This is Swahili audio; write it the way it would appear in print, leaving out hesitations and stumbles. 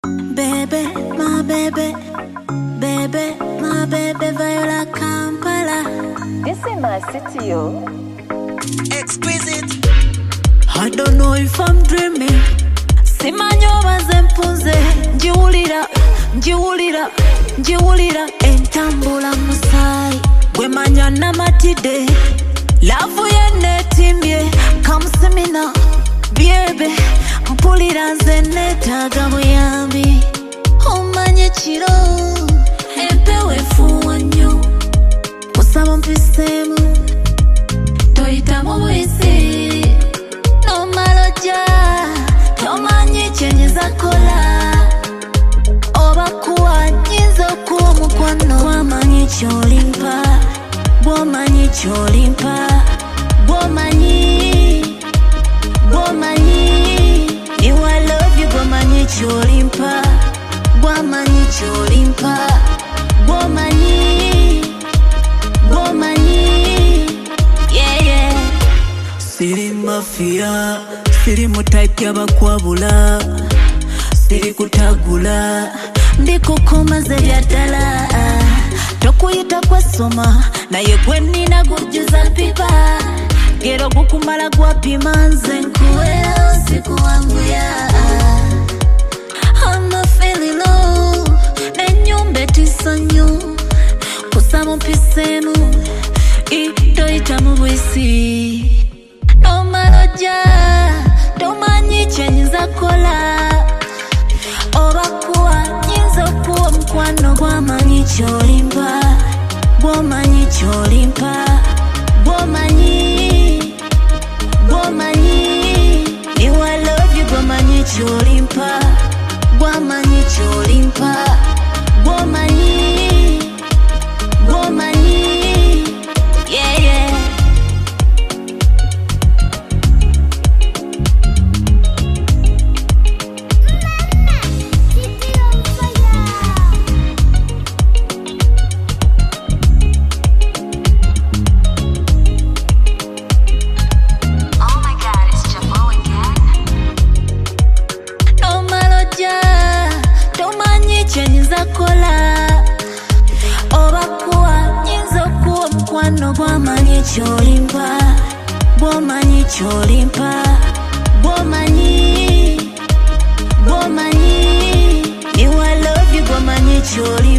Baby, my baby, baby, my baby, Viola Kampala. This is my city, yo. Exquisite. I don't know if I'm dreaming. Simanyoba zempuze, njiwulira, njiwulira, njiwulira, entambula musai. Gwemanya namatide, lavu yenetimye, come see me now, baby. Mpulira nze netaga buyambi. Omanye kiro, empewo efuuwa nnyo. Kusaba mpisemu, toyitamu buyisi. Nomaloja, tomanyi kyenyiza kola. Oba kuwa nyinza okuwa omukwano. Bw'omanyi ky'olimpa, bw'omanyi ky'olimpa, bw'omanyi, bw'omanyi. You I love you, bw'omanyi ky'olimpa, bw'omanyi ky'olimpa, bw'omanyi, bw'omanyi, yeah, yeah. Siri mafia, siri mu type y'abakwabula, siri kutagula, Ndikukomaze bya ddala, tokuyita kwesoma, naye gwe nnina gujjuza pipa. Gero gukumala gwapima nze nkuwera osikuwanguya. I'm feeling low, n'ennyumba etissanyu. Kusaba mpisemu, toyitamu bwisi. Nomaloja, tomanyi kyenyiza kola. Oba kuwa nyinza okuwa omukwano. Bw'omanyi ky'olimpa, bw'omanyi ky'olimpa, bw'omanyi, bw'omanyi. You I love you, bw'omanyi ky'olimpa, bw'omanyi ky'olimpa, bw'omanyi, bw'omanyi, yeah, yeah. Kyenyiza kola. Oba kuwa nyinza okuwa omukwano. Bw'omanyi ky'olimpa, bw'omanyi ky'olimpa, bw'omanyi, bw'omanyi. You I love you, bw'omanyi ky'olimpa.